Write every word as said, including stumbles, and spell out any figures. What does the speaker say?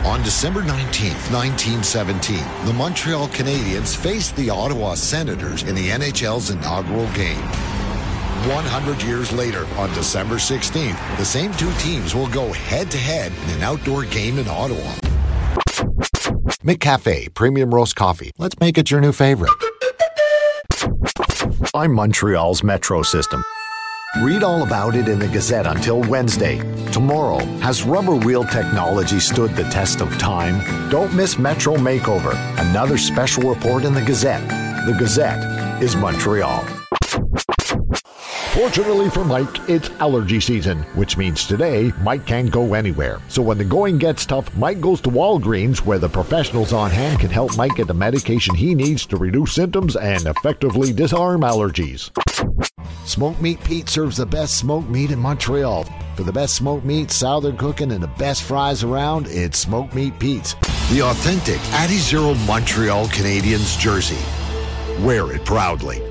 On December nineteenth, nineteen seventeen, the Montreal Canadiens faced the Ottawa Senators in the N H L's inaugural game. one hundred years later, on December sixteenth, the same two teams will go head-to-head in an outdoor game in Ottawa. McCafe Premium Roast Coffee. Let's make it your new favorite. I'm Montreal's Metro System. Read all about it in the Gazette until Wednesday. Tomorrow, has rubber wheel technology stood the test of time? Don't miss Metro Makeover, another special report in the Gazette. The Gazette is Montreal. Fortunately for Mike, it's allergy season, which means today, Mike can't go anywhere. So when the going gets tough, Mike goes to Walgreens, where the professionals on hand can help Mike get the medication he needs to reduce symptoms and effectively disarm allergies. Smoked Meat Pete serves the best smoked meat in Montreal. For the best smoked meat, southern cooking, and the best fries around, it's Smoked Meat Pete's. The authentic Adizero Montreal Canadiens jersey. Wear it proudly.